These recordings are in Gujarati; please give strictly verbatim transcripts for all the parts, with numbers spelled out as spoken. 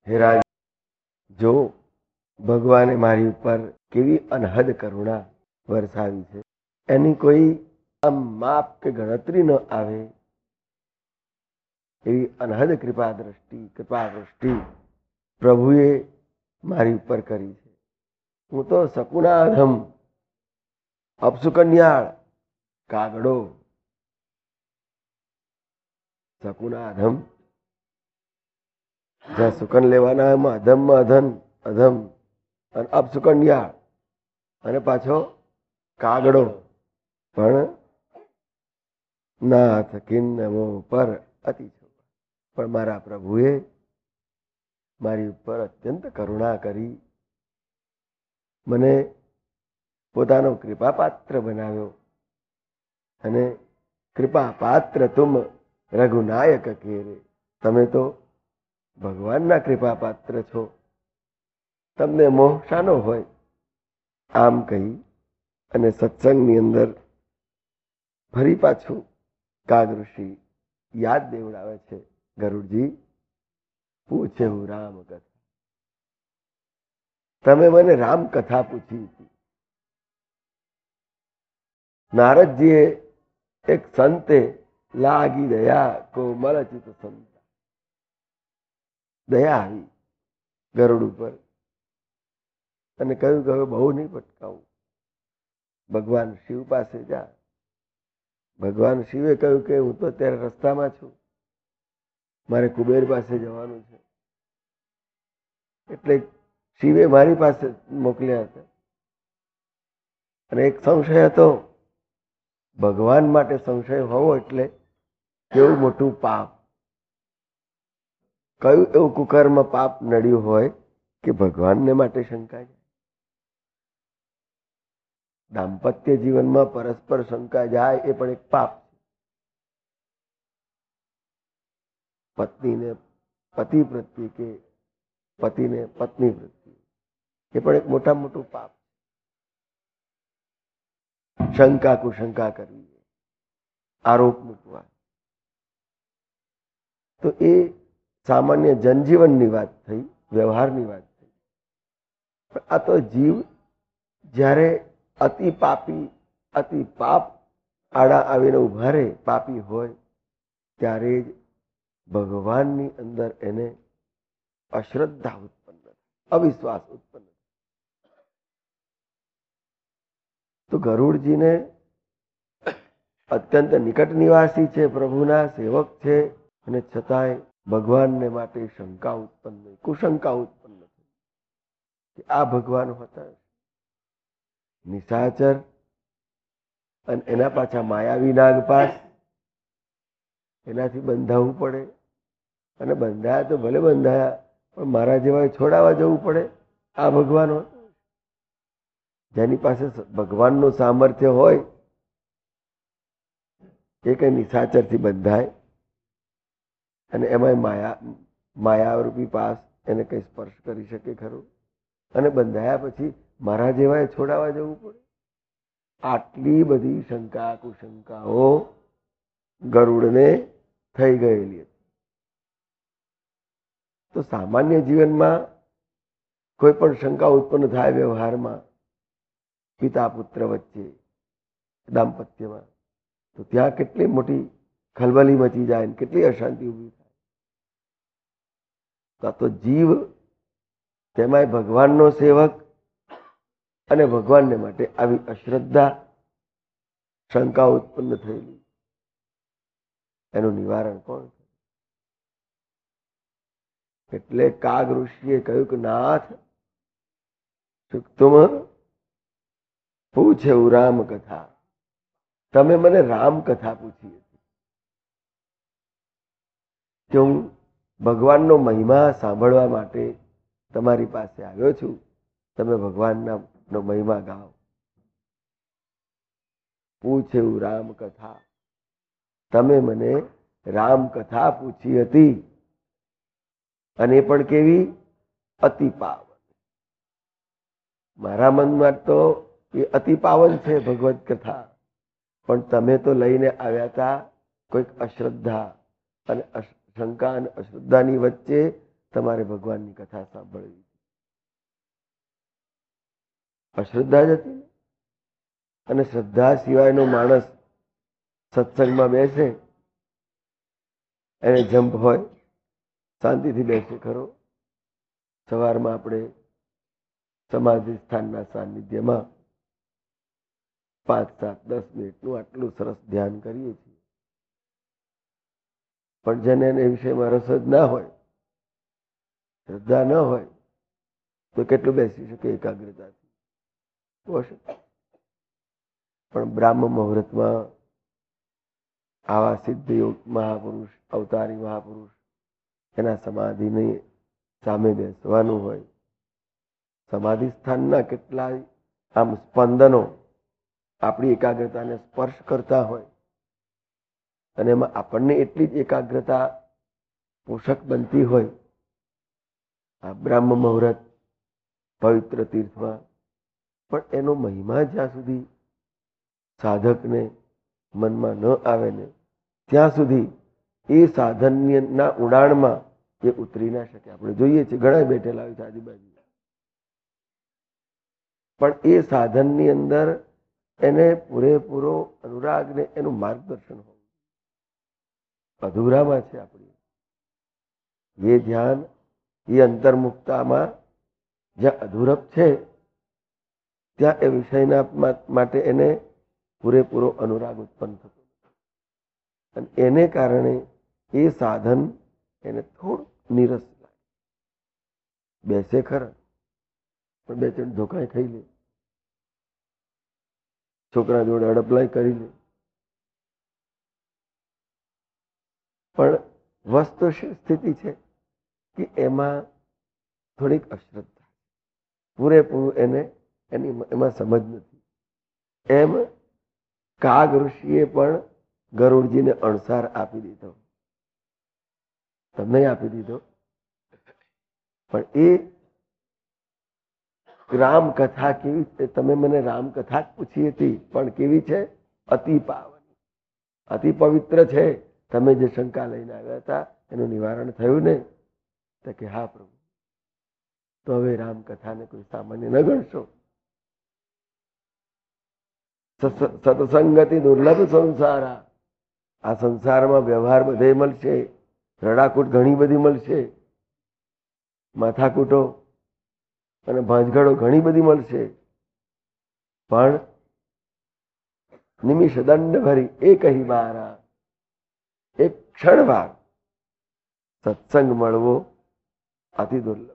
હે રાજ, જો ભગવાને મારી ઉપર કેવી અનહદ કરુણા વરસાવી છે, એની કોઈ આમ માપ કે ગણતરી ન આવે એવી અનહદ કૃપા દ્રષ્ટિ કૃપા દ્રષ્ટિ પ્રભુએ મારી ઉપર કરી છે. હું તો શકુનાધમ, અપસુકન્યાળ, કાગડો. શકુનાધમ, જ્યાં સુકન લેવાના એમાં અધમમાં અધમ અધમ અને અપસુકન્યાળ અને પાછો કાગડો. પણ નાથ કિન્નમો પર અતિ પણ મારા પ્રભુએ મારી ઉપર અત્યંત કરુણા કરી, મને પોતાનો કૃપા પાત્ર બનાવ્યો. અને કૃપા પાત્ર તુમ રઘુનાયક કેરે, તમે તો ભગવાનના કૃપા પાત્ર છો, તમને મોહ શાનો હોય? આમ કહી અને સત્સંગની અંદર ફરી પાછું કાગ ઋષિ યાદ દેવડાવે છે, ગરુડજી પૂછે હું રામ કથા, તમે મને રામ કથા પૂછી હતી. નારદજીએ એક સંતે લાગી દયા કોમલ ચિત સંત, દયા આવી ગરુડ ઉપર અને કહ્યું કે હવે બહુ નહીં ભટકાવું, ભગવાન શિવ પાસે જા. ભગવાન શિવે કહ્યું કે હું તો અત્યારે રસ્તામાં છું, મારે કુબેર પાસે જવાનું છે. એટલે શિવે મારી પાસે મોકલ્યા હતા. અને એક સંશય હતો, ભગવાન માટે સંશય હોવો એટલે કેવું મોટું પાપ. કયું એવું કુકર્મ પાપ નડ્યું હોય કે ભગવાનને માટે શંકા જાય? દાંપત્ય જીવનમાં પરસ્પર શંકા જાય એ પણ એક પાપ. પત્નીને પતિ પ્રત્યે કે પતિને પત્ની પ્રત્યે એ પણ એક મોટા મોટું પાપ. શંકા કુશંકા કરવી, આરોપ મૂકવા, તો એ સામાન્ય જનજીવનની વાત થઈ, વ્યવહારની વાત થઈ. પણ આ તો જીવ જ્યારે અતિ પાપી અતિ પાપ આડા આવીને ઉભા રહે, પાપી હોય, ત્યારે જ ભગવાનની અંદર એને અશ્રદ્ધા ઉત્પન્ન થાય, અવિશ્વાસ ઉત્પન્ન થાય. તો ગરુડજીને અત્યંત નિકટ નિવાસી છે, પ્રભુના સેવક છે, અને છતાંય ભગવાનને માટે શંકા ઉત્પન્ન થઈ, કુશંકા ઉત્પન્ન થઈ કે આ ભગવાન હતા નિશાચર અને એના પાછા માયાવી નાગપાશ, એનાથી બંધાવવું પડે. અને બંધાયા તો ભલે બંધાયા, પણ મારા જેવા છોડાવવા જવું પડે. આ ભગવાન હોય, જેની પાસે ભગવાનનું સામર્થ્ય હોય એ કઈ નિશાચરથી બંધાય અને એમાં માયા માયારૂપી પાસ એને કઈ સ્પર્શ કરી શકે ખરું? અને બંધાયા પછી મારા જેવાએ છોડાવવા જવું પડે? આટલી બધી શંકા કુશંકાઓ ગરુડને થઈ ગયેલી હતી. તો સામાન્ય જીવનમાં કોઈ પણ શંકા ઉત્પન્ન થાય વ્યવહારમાં, પિતા પુત્ર વચ્ચે, દાંપત્યમાં, તો ત્યાં કેટલી મોટી ખલબલી મચી જાય, કેટલી અશાંતિ ઊભી થાય. તો જીવ, તેમાંય ભગવાનનો સેવક અને ભગવાનને માટે આવી અશ્રદ્ધા શંકા ઉત્પન્ન થયેલી, એનું નિવારણ કોણ? એટલે કાગ ઋષિએ કહ્યું કે નાથ તુમ પૂછે રામ કથા, તમે મને રામ કથા પૂછી હતી કે હું ભગવાનનો મહિમા સાંભળવા માટે તમારી પાસે આવ્યો છું, તમે ભગવાનના નો મહિમા ગાઓ. પૂછે રામ કથા, તમે મને રામ કથા પૂછી હતી, અને એ પણ કેવી? અતિ પાવન. મારા મનમાં તો એ અતિ પાવન છે ભગવત કથા, પણ તમે તો લઈને આવ્યા હતા કોઈક અશ્રદ્ધા અને શંકા અને અશ્રદ્ધાની વચ્ચે તમારે ભગવાનની કથા સાંભળવી. અશ્રદ્ધા જ હતી. અને શ્રદ્ધા સિવાયનો માણસ સત્સંગમાં બેસે, એને જંપ હોય, શાંતિથી બેસે ખરો. સવારમાં આપણે સમાધિ સ્થાનના સાનિધ્યમાં પાંચ સાત દસ મિનિટનું આટલું સરસ ધ્યાન કરીએ છીએ. પણ જેને એને વિષયમાં રસ જ ના હોય, શ્રદ્ધા ન હોય, તો કેટલું બેસી શકે એકાગ્રતાથી? પણ બ્રાહ્મ મુહૂર્તમાં આવા સિદ્ધયોગ મહાપુરુષ, અવતારી મહાપુરુષ, એના સમાધિની સામે બેસવાનું હોય. સમાધિ સ્થાનના કેટલાય આમ સ્પંદનો આપણી એકાગ્રતાને સ્પર્શ કરતા હોય, અને એમાં આપણને એટલી જ એકાગ્રતા પોષક બનતી હોય. આ બ્રાહ્મ મુહૂર્ત પવિત્ર તીર્થમાં પણ એનો મહિમા જ્યાં સુધી સાધકને મનમાં ન આવે ને ત્યાં સુધી એ સાધનના ઉડાણમાં એ ઉતરી ના શકે. આપણે જોઈએ છીએ ઘણા બેઠેલા હોય છે આજુબાજુ, પણ એ સાધનની અંદર એને પૂરેપૂરો અનુરાગ ને એનું માર્ગદર્શન હોવું અધૂરામાં છે. આપણી એ ધ્યાન, એ અંતર્મુક્તામાં જ્યાં અધૂરપ છે, ત્યાં એ વિષયના માટે એને પૂરેપૂરો અનુરાગ ઉત્પન્ન થતો. અને એને કારણે એ સાધન એને થોડું નીરસ લાગે. બેસે ખરા, પણ બે ત્રણ ધોકાઈ ખાઈ લે, છોકરા જોડે અડપલાય કરી લે. પણ વસ્તુ સ્થિતિ છે કે એમાં થોડીક અશ્રદ્ધા, પૂરેપૂરું એને એની એમાં સમજ નથી. એમ કાગ ઋષિએ પણ ગરુડજીને અણસાર આપી દીધો, તમને આપી દીધો. પણ એ રામકથા કેવી છે? તમે મને રામકથા જ પૂછી હતી, પણ કેવી છે? અતિ પાવન, અતિ પવિત્ર છે. તમે જે શંકા લઈને આવ્યા હતા એનું નિવારણ થયું ને? તો કે હા પ્રભુ. તો હવે રામકથાને કોઈ સામાન્ય ન ગણશો. સત્સંગતિ દુર્લભ સંસારા. આ સંસારમાં વ્યવહાર બધે મળશે, રડાકૂટ ઘણી બધી મળશે, માથાકૂટો અને ભાંજગડો ઘણી બધી મળશે, પણ નિમિષ દંડ ભરી એક કહી બારા, એક ક્ષણવાર સત્સંગ મળવો અતિ દુર્લભ.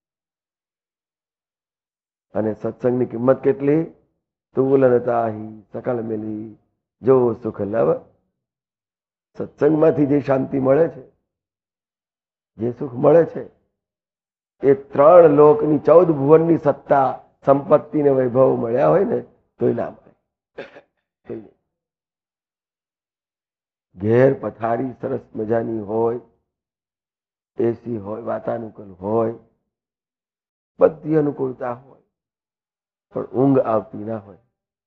અને સત્સંગની કિંમત કેટલી? તુલનતાહી સકલ મિલી જો સુખ લવ. સત્સંગમાંથી જે શાંતિ મળે છે, જે સુખ મળે છે, એ ત્રણ લોકની, ચૌદ ભુવનની સત્તા, સંપત્તિ ને વૈભવ મળ્યા હોય ને તોય ના મળે. ઘેર પથારી સરસ મજાની હોય, એસી હોય, વાતાનુકૂળ હોય, બધી અનુકૂળતા હોય, પણ ઊંઘ આવતી ના હોય.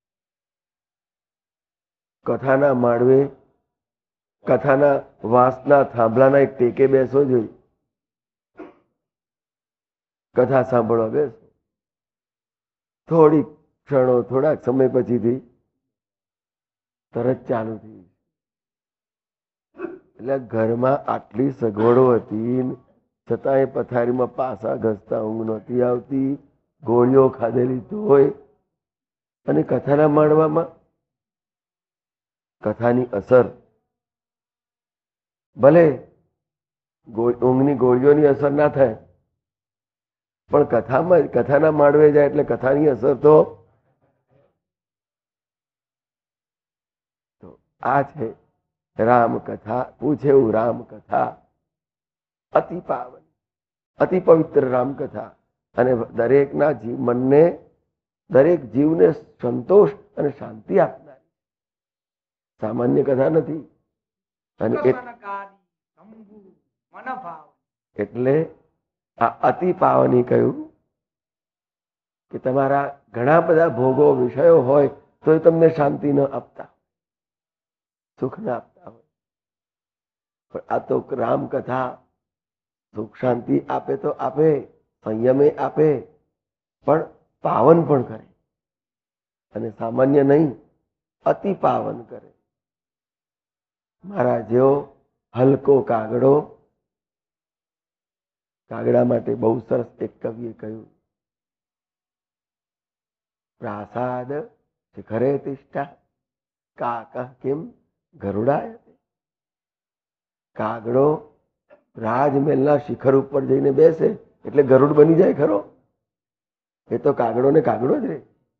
કથાના માળવે, કથાના વાંસના થાંભલાના એક ટેકે બેસો જોઈએ, કથા સાંભળવા બેસો, થોડીક ક્ષણો, થોડાક સમય પછીથી તરત ચાલુ થઈ. એટલે ઘરમાં આટલી સગવડો હતી છતાં એ પથારીમાં પાસા ઘસતા ઊંઘ નહોતી આવતી, ગોળીઓ ખાધેલી હોય. અને કથાના માળવામાં કથાની અસર, ભલે ઊંઘની ગોળીઓની અસર ના થાય, પણ કથામાં, કથાના માળવે જાય એટલે કથાની અસર તો આ છે. રામકથા પૂછે એવું, રામકથા અતિ પાવન, અતિ પવિત્ર રામકથા. અને દરેકના જીવ મનને, દરેક જીવને સંતોષ અને શાંતિ આપનારી સામાન્ય કથા નથી. અને એટલે આ અતિ પાવની કહ્યું કે તમારા ઘણા બધા ભોગો, વિષયો હોય તો તમને શાંતિ ન આપતા, સુખ ના આપતા હોય, પણ આ તો રામકથા સુખ શાંતિ આપે તો આપે, સંયમે આપે, પણ પાવન પણ કરે, અને સામાન્ય નહીં, અતિ પાવન કરે. મારા જેવો હલકો કાગડો, કાગડા માટે બહુ સરસ એક કવિએ કહ્યું, પ્રાસાદ શિખરે તિષ્ઠા કાક કેમ ગરુડાય. કાગડો રાજમહેલના શિખર ઉપર જઈને બેસે એટલે ગરુડ બની જાય ખરો? એ તો કાગડો ને કાગડો જ રે.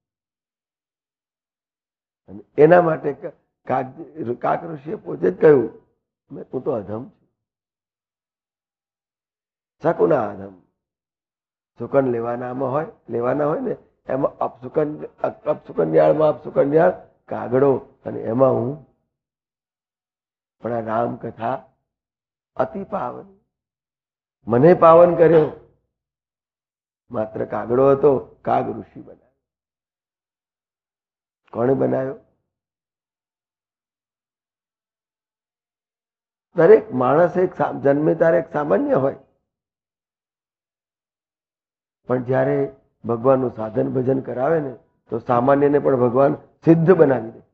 એના માટે કાક ઋષિએ પોતે જ કહ્યું, હું તો અધમ છું, શકુના અધમ. સુકન લેવાનામાં હોય લેવાના હોય ને એમાં અપસુકન અપસુકન્યાળમાં અપસુકન્યાળ કાગડો, અને એમાં હું. પણ આ રામકથા અતિ પાવન, મને પાવન કર્યો. માત્ર કાગડો હતો, કાગ ઋષિ બનાવ્યો. કોણે બનાવ્યો? દરેક માણસ એક જન્મે ત્યારે એક સામાન્ય હોય, પણ જયારે ભગવાનનું સાધન ભજન કરાવે ને તો સામાન્યને પણ ભગવાન સિદ્ધ બનાવી દે.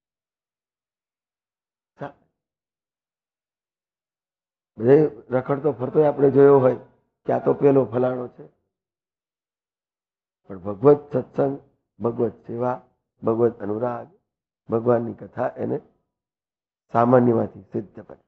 બધે રખડતો ફરતો આપણે જોયો હોય કે આ તો પેલો ફલાણો છે, પણ ભગવત સત્સંગ, ભગવત સેવા, ભગવત અનુરાગ, ભગવાનની કથા એને સામાન્યમાંથી સિદ્ધ બને.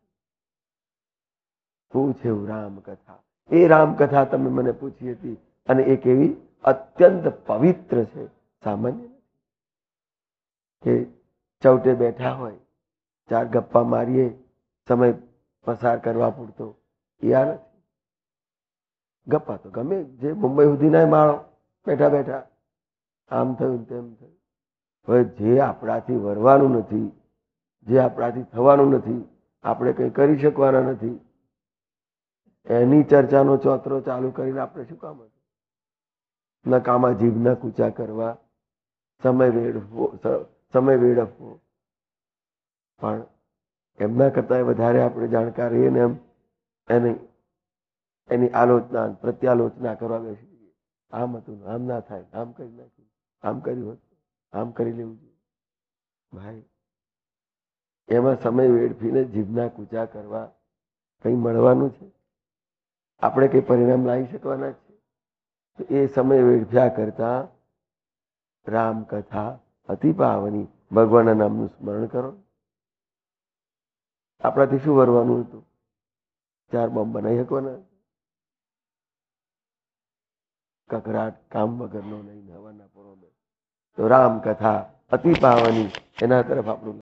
પૂછ્યું રામકથા, એ રામકથા તમે મને પૂછી હતી, અને એક એવી અત્યંત પવિત્ર છે, સામાન્ય કે ચૌટે બેઠા હોય, ચાર ગપ્પા મારીએ, સમય પસાર કરવા પૂરતો, એ આ નથી. ગપ્પા તો ગમે જે મુંબઈ સુધી ના માળો, બેઠા બેઠા આમ થયું તેમ થયું. હવે જે આપણાથી વરવાનું નથી, જે આપણાથી થવાનું નથી, આપણે કંઈ કરી શકવાના નથી, એની ચર્ચાનો ચોતરો ચાલુ કરીને આપણે શું કામ હતું? નકામા જીભના કૂચા કરવા, સમય વેડવો સમય વેડફવો. પણ એમના કરતા વધારે આપણે જાણકાર રહીએ ને એમ એની એની આલોચના પ્રત્યાલોચના કરવા બેસી જઈએ. આમ હતું, આમ ના થાય, આમ કરી નાખ્યું, આમ કર્યું હતું, આમ કરી લેવું જોઈએ. ભાઈ, એમાં સમય વેડફીને જીભના કૂચા કરવા કંઈ મળવાનું છે? આપણે કઈ પરિણામ લાવી શકવાના છે? તો એ સમય વેડફ્યા કરતા રામકથા અતિ પાવની, ભગવાનના નામનું સ્મરણ કરો. આપણાથી શું વરવાનું હતું? ચાર બોમ્બ બનાવી શકવાના? કકરાટ કામ વગરનો નહીં, હવાના પૂરો. તો રામકથા અતિ પાવની, એના તરફ આપણું